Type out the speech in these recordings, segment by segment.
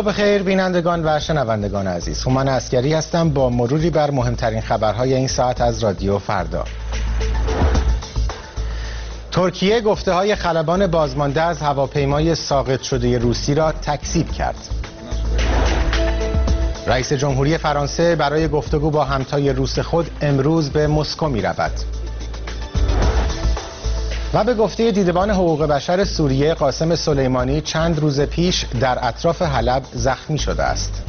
صبح خیر بینندگان و شنوندگان عزیز، هومن عسکری هستم با مروری بر مهمترین خبرهای این ساعت از رادیو فردا. ترکیه گفته‌های خلبان بازمانده از هواپیمای ساقط شده روسی را تکذیب کرد. رئیس جمهوری فرانسه برای گفتگو با همتای روس خود امروز به مسکو می‌رود. و به گفته دیدبان حقوق بشر سوریه، قاسم سلیمانی چند روز پیش در اطراف حلب زخمی شده است.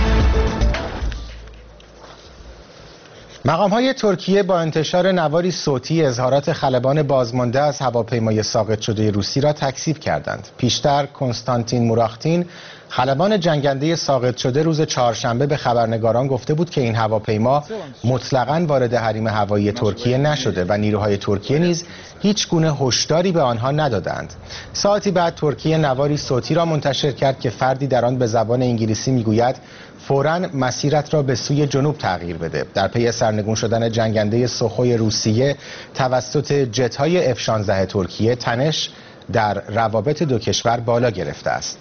مقام‌های ترکیه با انتشار نواری صوتی اظهارات خلبان بازمانده از هواپیمای ساقط شده روسی را تکذیب کردند. پیشتر کنستانتین موراختین، خلبان جنگنده ساقط شده، روز چهارشنبه به خبرنگاران گفته بود که این هواپیما مطلقاً وارد حریم هوایی ترکیه نشده و نیروهای ترکیه نیز هیچ گونه هشداری به آنها ندادند. ساعتی بعد ترکیه نواری صوتی را منتشر کرد که فردی در آن به زبان انگلیسی میگوید فوراً مسیرت را به سوی جنوب تغییر بده. در پی سرنگون شدن جنگنده سوخوی روسیه توسط جت‌های F-16 ترکیه، تنش در روابط دو کشور بالا گرفته است.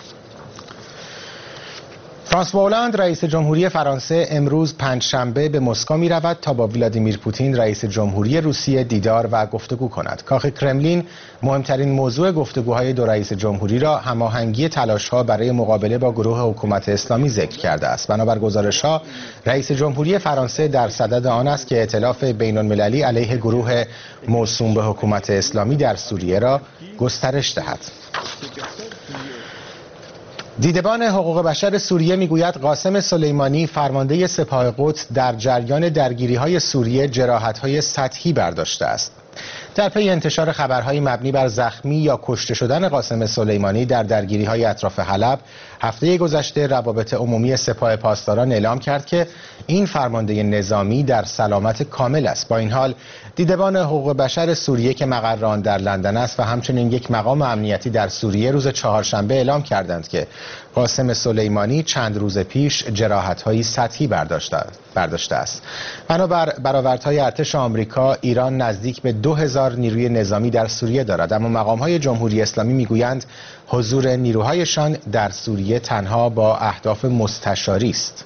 فرانسوا هولند رئیس جمهوری فرانسه امروز پنجشنبه به مسکو می رود تا با ولادیمیر پوتین رئیس جمهوری روسیه دیدار و گفتگو کند. کاخ کرملین مهمترین موضوع گفتگوهای دو رئیس جمهوری را هماهنگی تلاش‌ها برای مقابله با گروه حکومت اسلامی ذکر کرده است. بنابر گزارش‌ها رئیس جمهوری فرانسه در صدد آن است که ائتلاف بین‌المللی علیه گروه موسوم به حکومت اسلامی در سوریه را گسترش دهد. دیدبان حقوق بشر سوریه میگوید قاسم سلیمانی فرمانده سپاه قدس در جریان درگیری‌های سوریه جراحت‌های سطحی برداشته است. در پی انتشار خبرهای مبنی بر زخمی یا کشته شدن قاسم سلیمانی در درگیری‌های اطراف حلب، هفته گذشته روابط عمومی سپاه پاسداران اعلام کرد که این فرمانده نظامی در سلامت کامل است. با این حال دیدبان حقوق بشر سوریه که مقر آن در لندن است و همچنین یک مقام امنیتی در سوریه روز چهارشنبه اعلام کردند که قاسم سلیمانی چند روز پیش جراحت‌های سطحی برداشته است. بنابر برآوردهای ارتش آمریکا، ایران نزدیک به 2000 نیروی نظامی در سوریه دارد، اما مقام‌های جمهوری اسلامی میگویند حضور نیروهایشان در سوریه تنها با اهداف مستشاری است.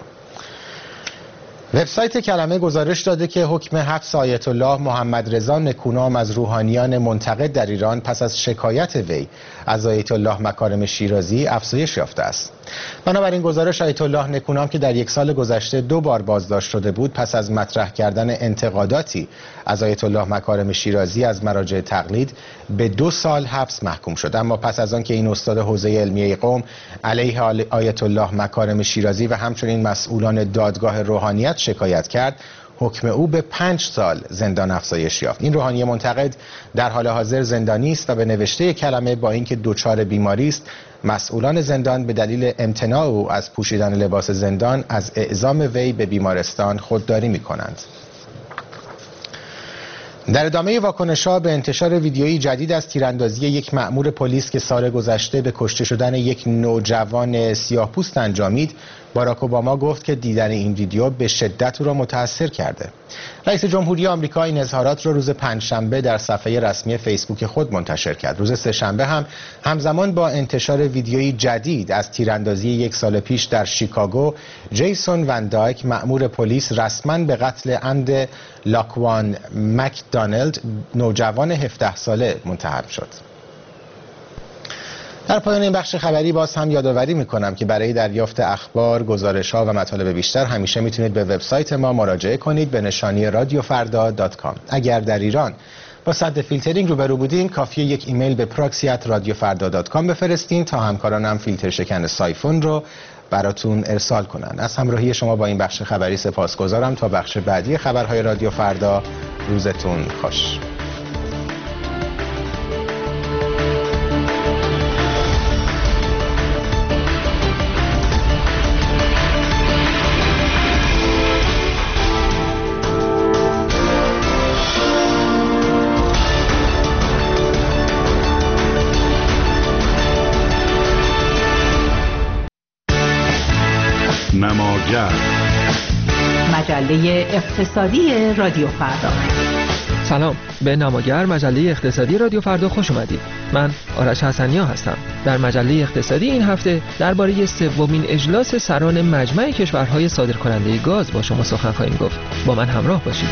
وبسایت کلمه گزارش داده که حکم حبس آیت الله محمد رضا نکونام از روحانیان منتقد در ایران پس از شکایت وی از آیت الله مکارم شیرازی افزایش یافته است. بنابراین گزارش آیت الله نکونام که در یک سال گذشته 2 بار بازداشت شده بود، پس از مطرح کردن انتقاداتی از آیت الله مکارم شیرازی از مراجع تقلید به 2 سال حبس محکوم شد. اما پس از آن که این استاد حوزه علمیه قم علیه آیت الله مکارم شیرازی و همچنین مسئولان دادگاه روحانیت شکایت کرد، حکم او به 5 سال زندان افزایش یافت. این روحانی منتقد در حال حاضر زندانی است و به نوشته کلمه با اینکه دچار بیماری است، مسئولان زندان به دلیل امتناع او از پوشیدن لباس زندان از اعزام وی به بیمارستان خودداری می‌کنند. در ادامه واکنش‌ها به انتشار ویدیویی جدید از تیراندازی یک مأمور پلیس که سال گذشته به کشته شدن یک نوجوان سیاه‌پوست انجامید، باراک اوباما گفت که دیدن این ویدیو به شدت او را متاثر کرده. رئیس جمهوری آمریکا این اظهارات را روز پنجشنبه در صفحه رسمی فیسبوک خود منتشر کرد. روز سه‌شنبه هم همزمان با انتشار ویدیویی جدید از تیراندازی یک سال پیش در شیکاگو، جیسون وان دایک مأمور پلیس رسما به قتل عمد لاکوان مکدانلد نوجوان 17 ساله متهم شد. در پایان این بخش خبری باز هم یادآوری میکنم که برای دریافت اخبار، گزارش‌ها و مطالب بیشتر همیشه میتونید به وبسایت ما مراجعه کنید به نشانی radiofarda.com. اگر در ایران با سد فیلترینگ روبرو بودین، کافیه یک ایمیل به proxy@radiofarda.com بفرستین تا همکارانم فیلتر شکن سایفون رو براتون ارسال کنن. از همراهی شما با این بخش خبری سپاسگزارم. تا بخش بعدی خبرهای رادیو فردا، روزتون خوش. نماگر، مجله اقتصادی رادیو فردا. سلام، به نماگر مجله اقتصادی رادیو فردا خوش اومدید. من آرش حسنیا هستم. در مجله اقتصادی این هفته درباره سومین اجلاس سران مجمع کشورهای صادرکننده گاز با شما سخن خواهیم گفت. با من همراه باشید.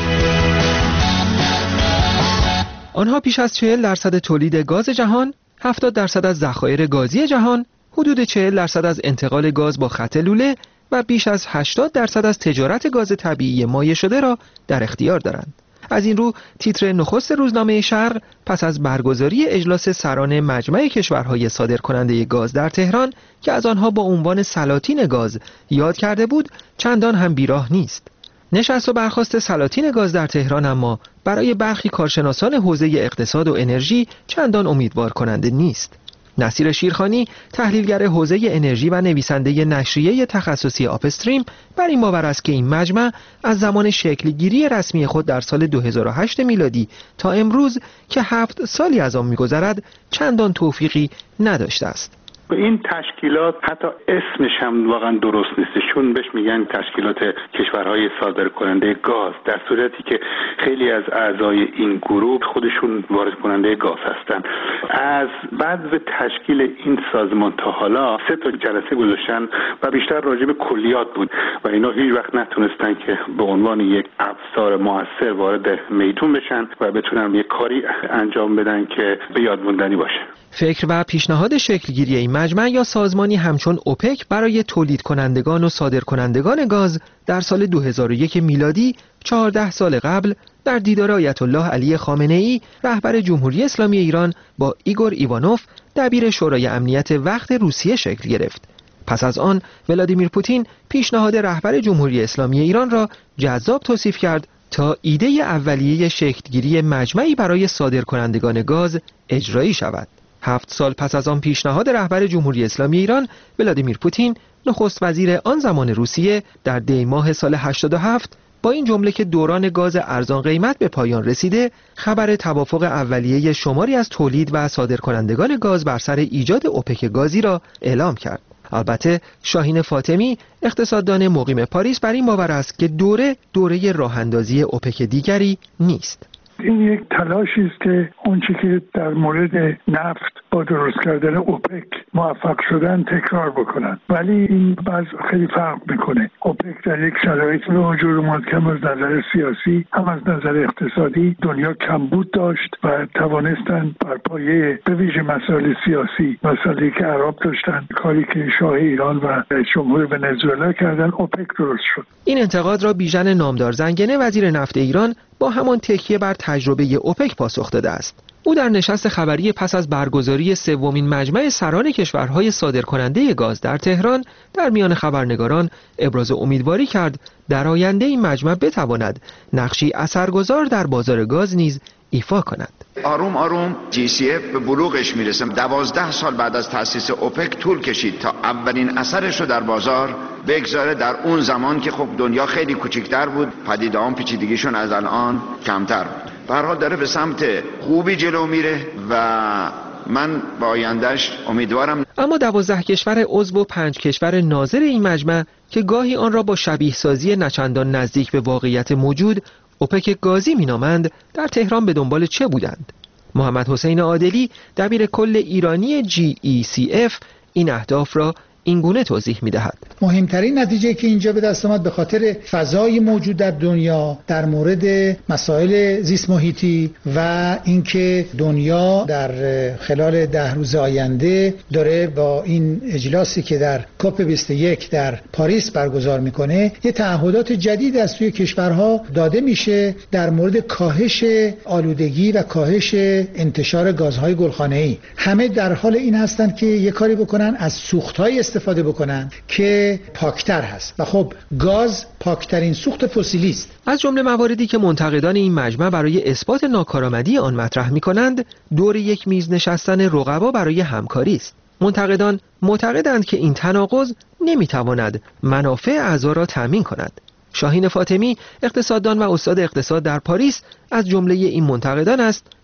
آنها پیش از 40% تولید گاز جهان، 70% از ذخایر گازی جهان، حدود 40% از انتقال گاز با خط لوله و بیش از 80% از تجارت گاز طبیعی مایع شده را در اختیار دارند. از این رو تیتر نخست روزنامه شرق پس از برگزاری اجلاس سران مجمع کشورهای صادرکننده گاز در تهران که از آنها با عنوان سلاطین گاز یاد کرده بود چندان هم بیراه نیست. نشست و برخاست سلاطین گاز در تهران اما برای برخی کارشناسان حوزه اقتصاد و انرژی چندان امیدوار کننده نیست. نصیر شیرخانی، تحلیلگر حوزه انرژی و نویسنده نشریه تخصصی آپستریم، بر این باور است که این مجمع از زمان شکلگیری رسمی خود در سال 2008 میلادی تا امروز که 7 سالی از آن می‌گذرد چندان توفیقی نداشته است. این تشکیلات حتی اسمش هم واقعا درست نیست، چون بهش میگن تشکیلات کشورهای صادرکننده گاز، در صورتی که خیلی از اعضای این گروه خودشون وارد کننده گاز هستن. از بعد به تشکیل این سازمان تا حالا 3 جلسه گذاشتن و بیشتر راجع به کلیات بود و اینا هیچ وقت نتونستن که به عنوان یک ابزار موثر وارد میدون بشن و بتونن یک کاری انجام بدن که به یاد موندنی باشه. فکر و پیشنهاد شکلگیری این مجمع یا سازمانی همچون اوپک برای تولید کنندگان و صادر کنندگان گاز در سال 2001 میلادی 14 سال قبل در دیدار آیت الله علی خامنه‌ای رهبر جمهوری اسلامی ایران با ایگور ایوانوف دبیر شورای امنیت وقت روسیه شکل گرفت. پس از آن ولادیمیر پوتین پیشنهاد رهبر جمهوری اسلامی ایران را جذاب توصیف کرد تا ایده اولیه شکلگیری مجمعی برای صادرکنندگان گاز اجرایی شود. 7 سال پس از آن پیشنهاد رهبر جمهوری اسلامی ایران ولادیمیر پوتین نخست وزیر آن زمان روسیه در دی ماه سال 87 با این جمله که دوران گاز ارزان قیمت به پایان رسیده خبر توافق اولیه شماری از تولید و صادرکنندگان گاز بر سر ایجاد اوپک گازی را اعلام کرد. البته شاهین فاطمی اقتصاددان مقیم پاریس بر این باور است که دوره راه‌اندازی اوپک دیگری نیست. این یک تلاشی است که اونچه که در مورد نفت با درست کردن اوپک موفق شدن تکرار بکنن، ولی این باز خیلی فرق میکنه. اوپک در یک شرایطی به وجود اومد که هم از نظر سیاسی هم از نظر اقتصادی دنیا کمبود داشت و توانستن بر پایه به ویژه مسائل سیاسی، مسائلی که عرب داشتن، کاری که شاه ایران و جمهور ونزوئلا کردن، اوپک درست شد. این انتقاد را بیژن نامدار زنگنه وزیر نفت ایران با همان تکیه بر تجربه اوپک پاسخ داده است. او در نشست خبری پس از برگزاری سومین مجمع سران کشورهای صادرکننده گاز در تهران در میان خبرنگاران ابراز امیدواری کرد در آینده این مجمع بتواند نقشی اثرگذار در بازار گاز نیز ایفا کند. آروم آروم GCF به بلوغش میرسه. 12 سال بعد از تأسیس اوپک طول کشید تا اولین اثرش رو در بازار بگذاره. در اون زمان که خب دنیا خیلی کوچکتر بود، پدیده‌ها پیچیدگیشون از الان کمتر بود. به هر حال داره به سمت خوبی جلو میره و من با آیندهش امیدوارم. اما 12 کشور عضو و 5 کشور ناظر این مجمع که گاهی آن را با شبیه سازی نچندان نزدیک به واقعیت موجود اوپک گازی مینامند در تهران به دنبال چه بودند؟ محمد حسین عادلی دبیر کل ایرانی GECF این اهداف را اینگونه توضیح می‌دهد. مهمترین نتیجه که اینجا به دست آمد به خاطر فضای موجود در دنیا در مورد مسائل زیست محیطی و اینکه دنیا در خلال 10 روز آینده داره با این اجلاسی که در کاپ 21 در پاریس برگزار میکنه یه تعهدات جدید از سوی کشورها داده میشه در مورد کاهش آلودگی و کاهش انتشار گازهای گلخانه‌ای. همه در حال این هستند که یه کاری بکنن از سوخت‌های استفاده بکنن که پاکتر هست و خب گاز پاکترین سوخت فسیلی است. از جمله مواردی که منتقدان این مجمع برای اثبات ناکارآمدی آن مطرح می‌کنند دور یک میز نشستن رقبا برای همکاری است. منتقدان معتقدند که این تناقض نمی‌تواند منافع اعضا را تأمین کند. شاهین فاطمی اقتصاددان و استاد اقتصاد در پاریس از جمله این منتقدان است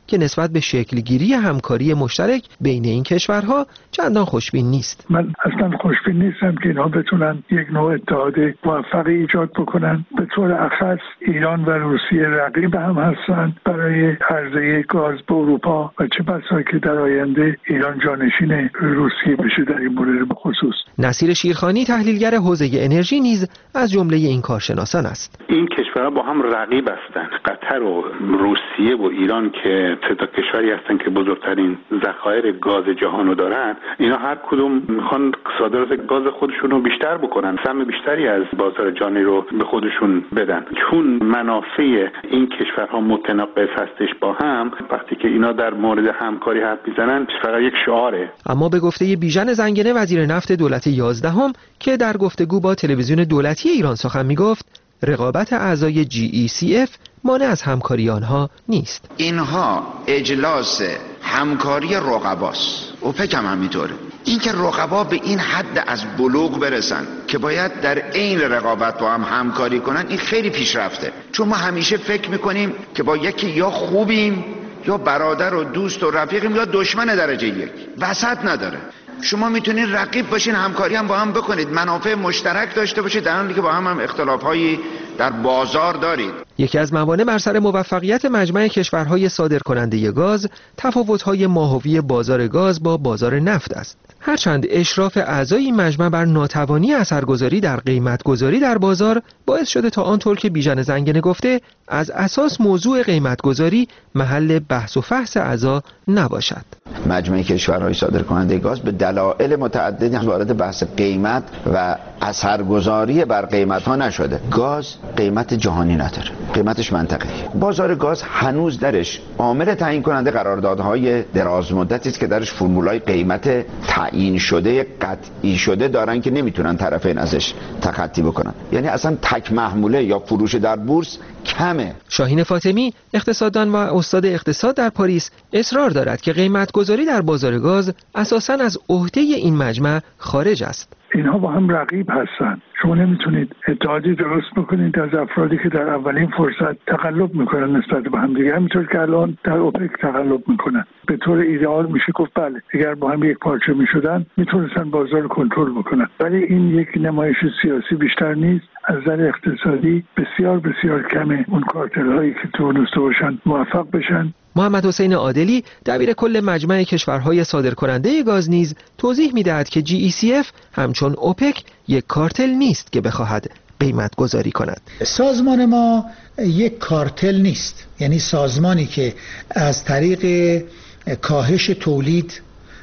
که نسبت به شکلگیری همکاری مشترک بین این کشورها چندان خوشبین نیست. من اصلا خوشبین نیستم که اینها بتونن یک نوع اتحاد موفقی ایجاد بکنن. به طور اخص ایران و روسیه رقیب هم هستند برای عرضه گاز به اروپا و چه بسا که در آینده ایران جانشین روسیه بشه در این مورد به خصوص. نصیر شیرخانی تحلیلگر حوزه انرژی نیز از جمله این کارشناسان است. این کشورها با هم رقیب هستند. قطر و روسیه و ایران که سه تا کشوری هستند که بزرگترین ذخایر گاز جهان رو دارن، اینا هر کدوم میخوان صادرات گاز خودشون رو بیشتر بکنن، سهم بیشتری از بازار جهانی رو به خودشون بدن. چون منافع این کشورها متناقض هستش با هم، وقتی که اینا در مورد همکاری حرف میزنن فقط یک شعاره. اما به گفته بیژن زنگنه وزیر نفت دولت 11 که در گفتگو با تلویزیون دولتی ایران سخن میگفت، رقابت اعضای GECF مانع از همکاری آنها نیست. اینها اجلاس همکاری رقباست. اوپک هم همینطوره. این که رقبا به این حد از بلوغ برسن که باید در عین رقابت با هم همکاری کنن، این خیلی پیشرفته. چون ما همیشه فکر میکنیم که با یکی یا خوبیم یا برادر و دوست و رفیقیم یا دشمن درجه یک، وسط نداره. شما میتونید رقیب باشین، همکاری هم با هم بکنید، منافع مشترک داشته باشید، در حالی که با هم اختلافایی در بازار دارید. یکی از موانع بر سر موفقیت مجمع کشورهای صادرکننده گاز تفاوت‌های ماهوی بازار گاز با بازار نفت است. هرچند اشراف اعضای این مجمع بر ناتوانی اثرگذاری در قیمتگذاری در بازار باعث شده تا آنطور که بیژن زنگنه گفته از اساس موضوع قیمتگذاری محل بحث و فحص اعضا نباشد. مجمع کشورهای صادرکننده گاز به دلایل متعددی وارد بحث قیمت و اثرگذاری بر قیمت ها نشده. گاز قیمت جهانی نداره، قیمتش منطقه‌ای. بازار گاز هنوز درش عامل تعیین کننده قراردادهای دراز مدتی است که درش فرمولای قیمت تعیین شده قطعی شده دارن که نمیتونن طرفین ازش تخطی بکنن. یعنی اصلا تک محموله یا فروش در بورس کمه. شاهین فاطمی اقتصاددان و استاد اقتصاد در پاریس اصرار دارد که قیمتگذاری در بازار گاز اساساً از عهده این مجمع خارج است. اینها با هم رقیب هستند. شما نمیتونید اتحادی درست بکنید از افرادی که در اولین فرصت تقلب میکنن نسبت به هم دیگه، همینطور که الان در اوپک تقلب میکنن. به طور ایدئال میشه گفت بله، اگر با هم یک پارچه میشدن میتونستن بازار رو کنترل بکنن، ولی این یک نمایش سیاسی بیشتر نیست. از نظر اقتصادی بسیار بسیار کمه اون کارتل هایی که تونسته باشن موفق بشن. محمد حسین عادلی دبیر کل مجمع کشورهای صادرکننده گاز نیز توضیح می‌دهد که GECF همچون اوپک یک کارتل نیست که بخواهد قیمت گذاری کند. سازمان ما یک کارتل نیست، یعنی سازمانی که از طریق کاهش تولید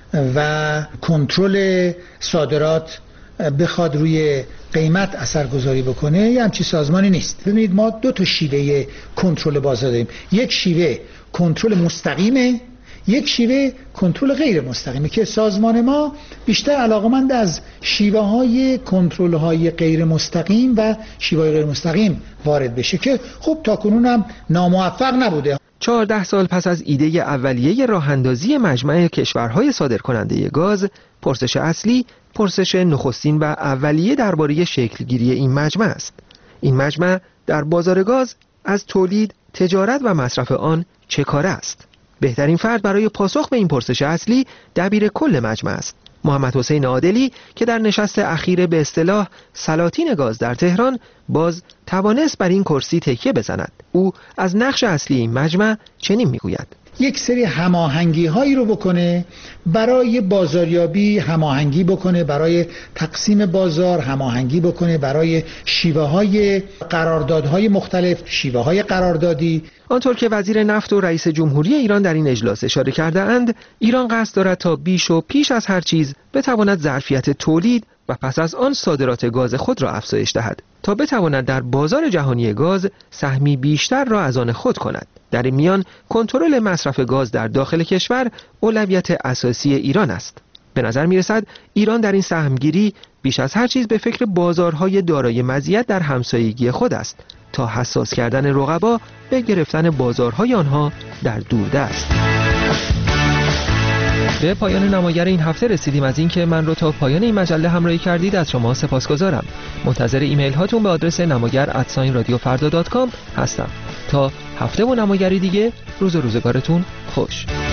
و کنترل صادرات بخواد روی قیمت اثرگذاری بکنه، یه همچین سازمانی نیست. ببینید ما دو تا شیوه کنترل بازار داریم. یک شیوه کنترل مستقیمه، یک شیوه کنترل غیر مستقیمه که سازمان ما بیشتر علاقمند از شیوه های کنترل های غیر مستقیم و شیوه های غیر مستقیم وارد بشه که خب تاکنون هم ناموفق نبوده. 14 سال پس از ایده اولیه راه‌اندازی مجمع کشورهای صادرکننده گاز، پرسش اصلی پرسش نخستین و اولیه درباره شکلگیری این مجمع است. این مجمع در بازار گاز از تولید، تجارت و مصرف آن چه کاره است؟ بهترین فرد برای پاسخ به این پرسش اصلی دبیر کل مجمع است. محمد حسین عادلی که در نشست اخیر به اصطلاح سلاطین گاز در تهران باز توانست بر این کرسی تکیه بزند. او از نقش اصلی این مجمع چنین میگوید: یک سری هماهنگی هایی رو بکنه برای بازاریابی، هماهنگی بکنه برای تقسیم بازار، هماهنگی بکنه برای شیوه های قراردادهای مختلف، شیوه های قراردادی. آنطور که وزیر نفت و رئیس جمهوری ایران در این اجلاس اشاره کرده اند، ایران قصد دارد تا بیش و پیش از هر چیز بتواند ظرفیت تولید و پس از آن صادرات گاز خود را افزایش دهد تا بتواند در بازار جهانی گاز سهمی بیشتر را از آن خود کند. در این میان کنترل مصرف گاز در داخل کشور اولویت اساسی ایران است. به نظر می رسد ایران در این سهمگیری بیش از هر چیز به فکر بازارهای دارای مزیت در همسایگی خود است تا حساس کردن رقبا به گرفتن بازارهای آنها در دوردست. به پایان نماگر این هفته رسیدیم. از اینکه من رو تا پایان این مجله همراهی کردید از شما سپاسگزارم. منتظر ایمیل هاتون به آدرس namagar@radiofarda.com هستم. تا هفته و نمایری دیگه، روز و روزگارتون خوش.